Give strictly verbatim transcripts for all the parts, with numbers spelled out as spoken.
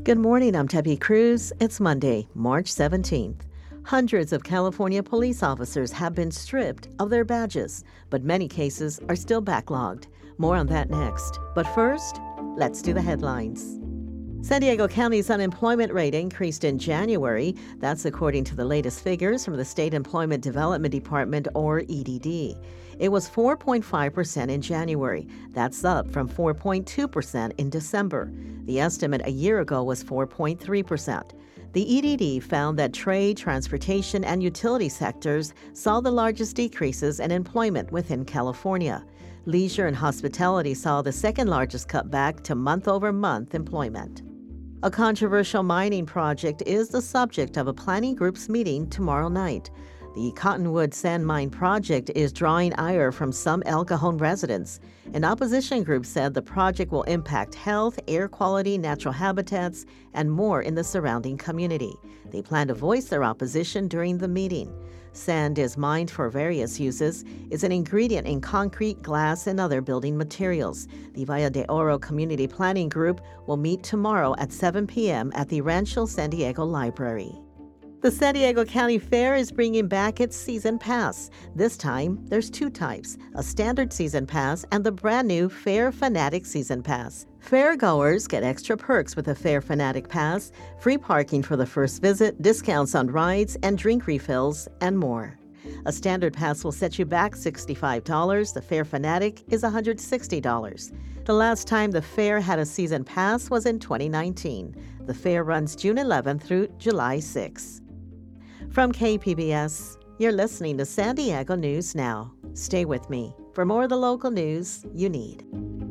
Good morning, I'm Debbie Cruz. It's Monday, March seventeenth. Hundreds of California police officers have been stripped of their badges, but many cases are still backlogged. More on that next. But first, let's do the headlines. San Diego County's unemployment rate increased in January. That's according to the latest figures from the State Employment Development Department, or E D D. It was four point five percent in January. That's up from four point two percent in December. The estimate a year ago was four point three percent. The E D D found that trade, transportation, and utility sectors saw the largest decreases in employment within California. Leisure and hospitality saw the second largest cutback to month-over-month employment. A controversial mining project is the subject of a planning group's meeting tomorrow night. The Cottonwood Sand Mine project is drawing ire from some El Cajon residents. An opposition group said the project will impact health, air quality, natural habitats, and more in the surrounding community. They plan to voice their opposition during the meeting. Sand is mined for various uses. It's an ingredient in concrete, glass, and other building materials. The Valle de Oro Community Planning Group will meet tomorrow at seven p.m. at the Rancho San Diego Library. The San Diego County Fair is bringing back its season pass. This time, there's two types, a standard season pass and the brand new Fair Fanatic Season Pass. Fairgoers get extra perks with the Fair Fanatic Pass, free parking for the first visit, discounts on rides and drink refills, and more. A standard pass will set you back sixty-five dollars. The Fair Fanatic is one hundred sixty dollars. The last time the fair had a season pass was in twenty nineteen. The fair runs June eleventh through July sixth. From K P B S, you're listening to San Diego News Now. Stay with me for more of the local news you need.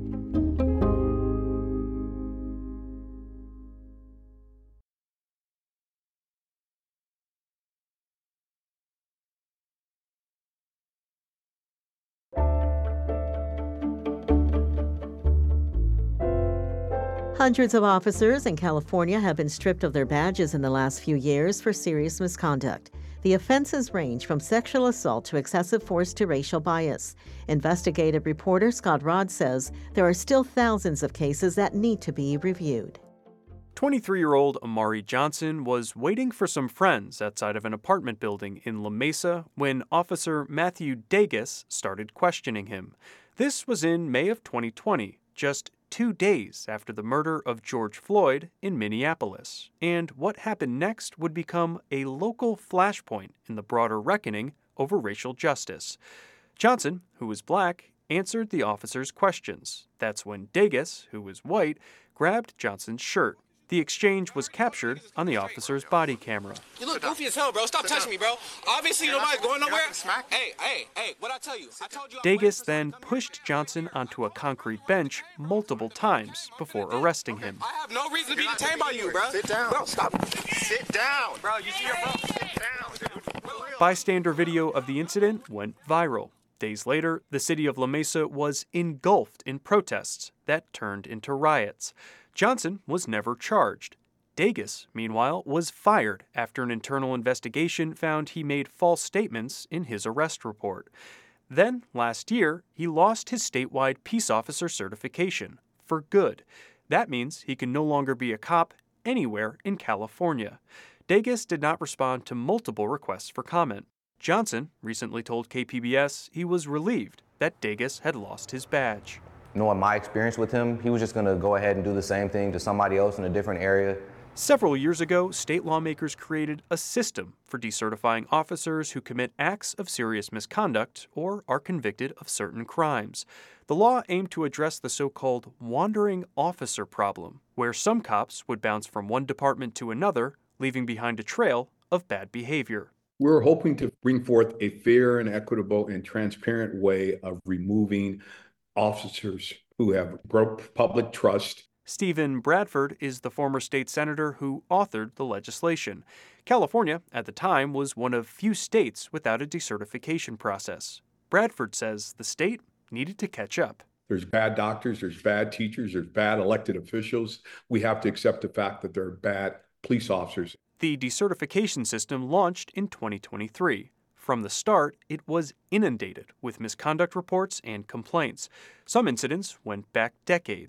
Hundreds of officers in California have been stripped of their badges in the last few years for serious misconduct. The offenses range from sexual assault to excessive force to racial bias. Investigative reporter Scott Rodd says there are still thousands of cases that need to be reviewed. twenty-three-year-old Amari Johnson was waiting for some friends outside of an apartment building in La Mesa when Officer Matthew Dagus started questioning him. This was in May of twenty twenty, just two days after the murder of George Floyd in Minneapolis. And what happened next would become a local flashpoint in the broader reckoning over racial justice. Johnson, who was black, answered the officer's questions. That's when Dagus, who was white, grabbed Johnson's shirt. The exchange was captured on the officer's body camera. You look goofy as hell, bro. Stop touching me, bro. Obviously, nobody's going nowhere. Hey, hey, hey, what'd I tell you? I told you. Dagus then pushed Johnson onto a concrete bench multiple times before arresting him. I have no reason to be detained by you, bro. Sit down. Bro, stop. Sit down. Bro, you see your bro? Sit down, dude. Bystander video of the incident went viral. Days later, the city of La Mesa was engulfed in protests that turned into riots. Johnson was never charged. Dagus, meanwhile, was fired after an internal investigation found he made false statements in his arrest report. Then, last year, he lost his statewide peace officer certification for good. That means he can no longer be a cop anywhere in California. Dagus did not respond to multiple requests for comment. Johnson recently told K P B S he was relieved that Dagus had lost his badge. Knowing my experience with him, he was just going to go ahead and do the same thing to somebody else in a different area. Several years ago, state lawmakers created a system for decertifying officers who commit acts of serious misconduct or are convicted of certain crimes. The law aimed to address the so-called wandering officer problem, where some cops would bounce from one department to another, leaving behind a trail of bad behavior. We're hoping to bring forth a fair and equitable and transparent way of removing officers who have broke public trust. Stephen Bradford is the former state senator who authored the legislation. California, at the time, was one of few states without a decertification process. Bradford says the state needed to catch up. There's bad doctors, there's bad teachers, there's bad elected officials. We have to accept the fact that there are bad police officers. The decertification system launched in twenty twenty-three. From the start, it was inundated with misconduct reports and complaints. Some incidents went back decades.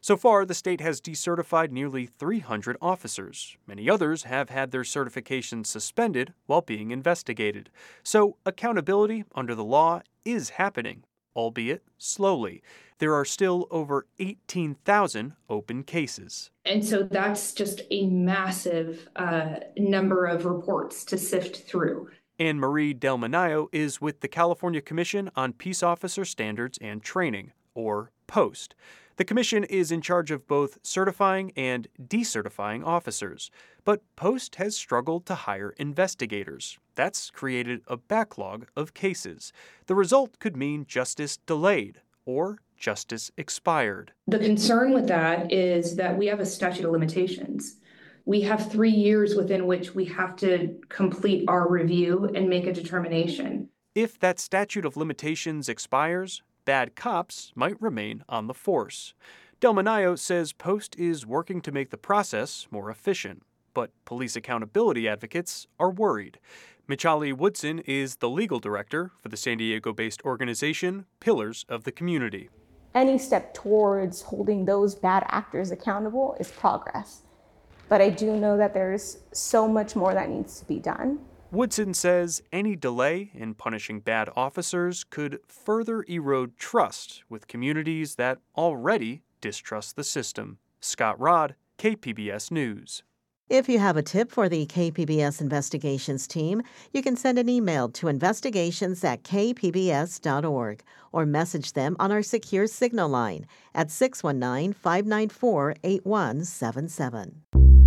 So far, the state has decertified nearly three hundred officers. Many others have had their certifications suspended while being investigated. So accountability under the law is happening, albeit slowly. There are still over eighteen thousand open cases. And so that's just a massive uh, number of reports to sift through. Anne Marie Del Manayo is with the California Commission on Peace Officer Standards and Training, or POST. The commission is in charge of both certifying and decertifying officers, but POST has struggled to hire investigators. That's created a backlog of cases. The result could mean justice delayed or justice expired. The concern with that is that we have a statute of limitations. We have three years within which we have to complete our review and make a determination. If that statute of limitations expires, bad cops might remain on the force. Del Manayo says POST is working to make the process more efficient, but police accountability advocates are worried. Michali Woodson is the legal director for the San Diego-based organization Pillars of the Community. Any step towards holding those bad actors accountable is progress. But I do know that there's so much more that needs to be done. Woodson says any delay in punishing bad officers could further erode trust with communities that already distrust the system. Scott Rodd, K P B S News. If you have a tip for the K P B S Investigations team, you can send an email to investigations at k p b s dot org or message them on our secure signal line at six one nine, five nine four, eight one seven seven.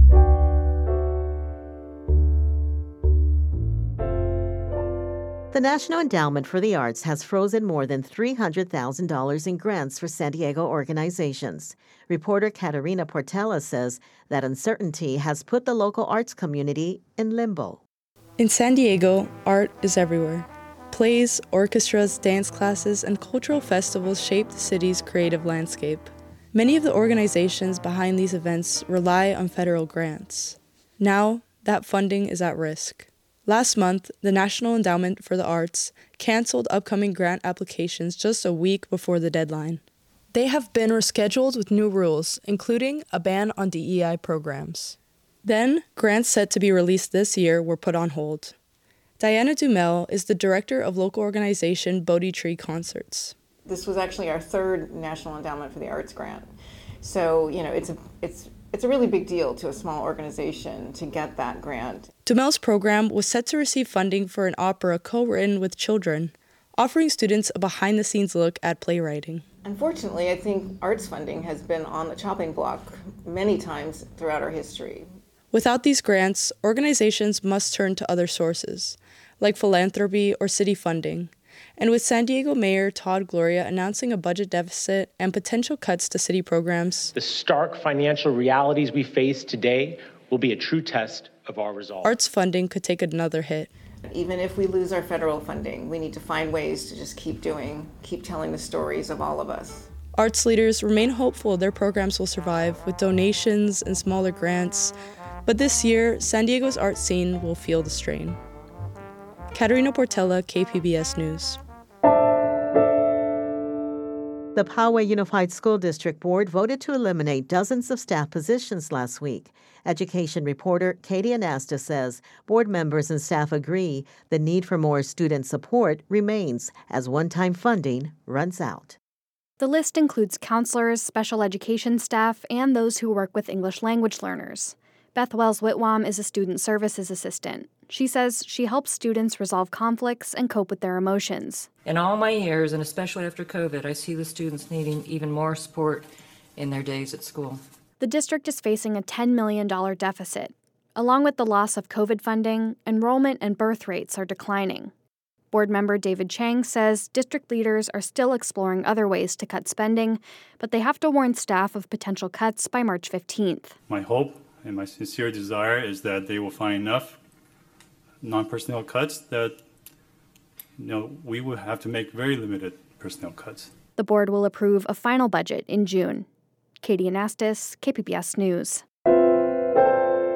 The National Endowment for the Arts has frozen more than three hundred thousand dollars in grants for San Diego organizations. Reporter Caterina Portela says that uncertainty has put the local arts community in limbo. In San Diego, art is everywhere. Plays, orchestras, dance classes, and cultural festivals shape the city's creative landscape. Many of the organizations behind these events rely on federal grants. Now, that funding is at risk. Last month, the National Endowment for the Arts canceled upcoming grant applications just a week before the deadline. They have been rescheduled with new rules, including a ban on D E I programs. Then, grants set to be released this year were put on hold. Diana Dumel is the director of local organization Bodhi Tree Concerts. This was actually our third National Endowment for the Arts grant. So, you know, it's a, it's It's a really big deal to a small organization to get that grant. Dumel's program was set to receive funding for an opera co-written with children, offering students a behind-the-scenes look at playwriting. Unfortunately, I think arts funding has been on the chopping block many times throughout our history. Without these grants, organizations must turn to other sources, like philanthropy or city funding. And with San Diego Mayor Todd Gloria announcing a budget deficit and potential cuts to city programs, the stark financial realities we face today will be a true test of our resolve. Arts funding could take another hit. Even if we lose our federal funding, we need to find ways to just keep doing, keep telling the stories of all of us. Arts leaders remain hopeful their programs will survive with donations and smaller grants. But this year, San Diego's art scene will feel the strain. Caterina Portela, K P B S News. The Poway Unified School District Board voted to eliminate dozens of staff positions last week. Education reporter Katie Anasta says board members and staff agree the need for more student support remains as one-time funding runs out. The list includes counselors, special education staff, and those who work with English language learners. Beth Wells Whitwam is a student services assistant. She says she helps students resolve conflicts and cope with their emotions. In all my years, and especially after COVID, I see the students needing even more support in their days at school. The district is facing a ten million dollars deficit. Along with the loss of COVID funding, enrollment and birth rates are declining. Board member David Chang says district leaders are still exploring other ways to cut spending, but they have to warn staff of potential cuts by March fifteenth. My hope and my sincere desire is that they will find enough non-personnel cuts that, you know, we will have to make very limited personnel cuts. The board will approve a final budget in June. Katie Anastas, K P B S News.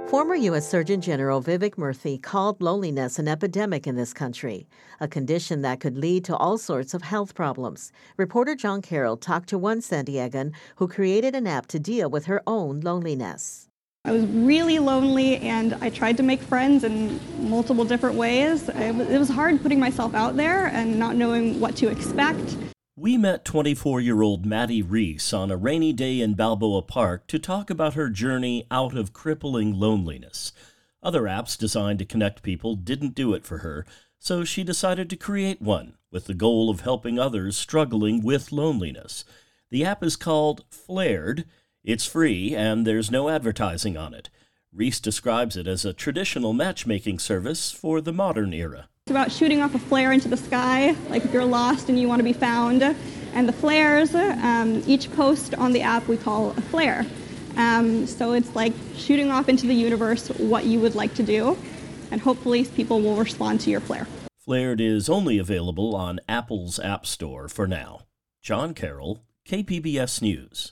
Former U S Surgeon General Vivek Murthy called loneliness an epidemic in this country, a condition that could lead to all sorts of health problems. Reporter John Carroll talked to one San Diegan who created an app to deal with her own loneliness. I was really lonely, and I tried to make friends in multiple different ways. It was hard putting myself out there and not knowing what to expect. We met twenty-four-year-old Maddie Reese on a rainy day in Balboa Park to talk about her journey out of crippling loneliness. Other apps designed to connect people didn't do it for her, so she decided to create one with the goal of helping others struggling with loneliness. The app is called Flared. It's free, and there's no advertising on it. Reese describes it as a traditional matchmaking service for the modern era. It's about shooting off a flare into the sky, like if you're lost and you want to be found. And the flares, um, each post on the app we call a flare. Um, so it's like shooting off into the universe what you would like to do, and hopefully people will respond to your flare. Flared is only available on Apple's App Store for now. John Carroll, K P B S News.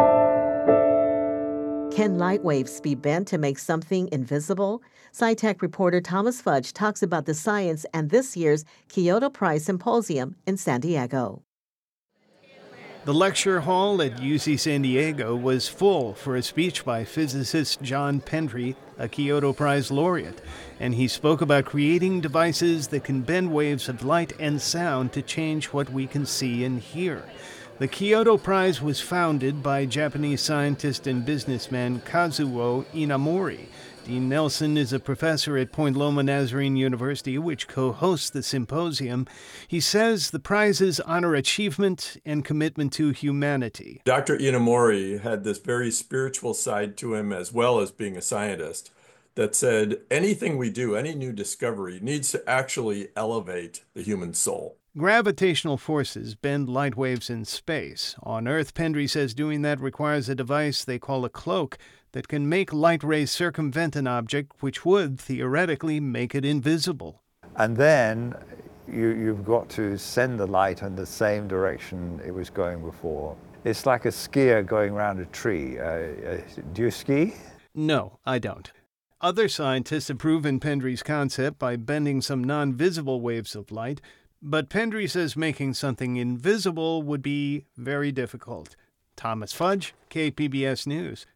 Can light waves be bent to make something invisible? SciTech reporter Thomas Fudge talks about the science and this year's Kyoto Prize Symposium in San Diego. The lecture hall at U C San Diego was full for a speech by physicist John Pendry, a Kyoto Prize laureate, and he spoke about creating devices that can bend waves of light and sound to change what we can see and hear. The Kyoto Prize was founded by Japanese scientist and businessman Kazuo Inamori. Dean Nelson is a professor at Point Loma Nazarene University, which co-hosts the symposium. He says the prizes honor achievement and commitment to humanity. Doctor Inamori had this very spiritual side to him, as well as being a scientist, that said anything we do, any new discovery, needs to actually elevate the human soul. Gravitational forces bend light waves in space. On Earth, Pendry says doing that requires a device they call a cloak that can make light rays circumvent an object, which would theoretically make it invisible. And then you, you've got to send the light in the same direction it was going before. It's like a skier going around a tree. Uh, uh, do you ski? No, I don't. Other scientists have proven Pendry's concept by bending some non-visible waves of light, but Pendry says making something invisible would be very difficult. Thomas Fudge, K P B S News.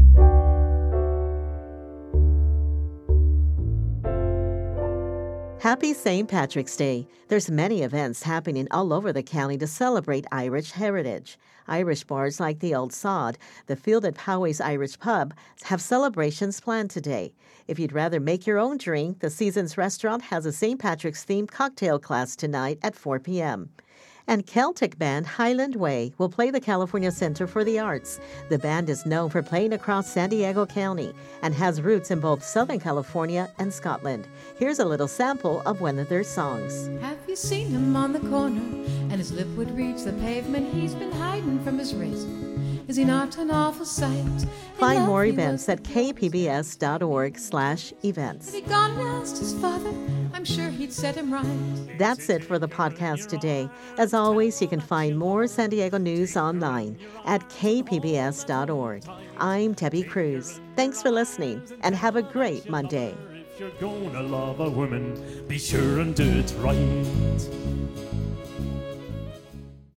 Happy Saint Patrick's Day. There's many events happening all over the county to celebrate Irish heritage. Irish bars like the Old Sod, the Field at Poway's Irish Pub, have celebrations planned today. If you'd rather make your own drink, the Seasons Restaurant has a Saint Patrick's-themed cocktail class tonight at four p.m. And Celtic band Highland Way will play the California Center for the Arts. The band is known for playing across San Diego County and has roots in both Southern California and Scotland. Here's a little sample of one of their songs. Have you seen him on the corner, and his lip would reach the pavement? He's been hiding from his razor. Is he not an awful sight? Find more events at kpbs.org slash events. Had he gone and asked his father, I'm sure he'd set him right. That's it for the podcast today. As always, you can find more San Diego news online at k p b s dot org. I'm Debbie Cruz. Thanks for listening, and have a great Monday. If you're gonna love a woman, be sure and do it right.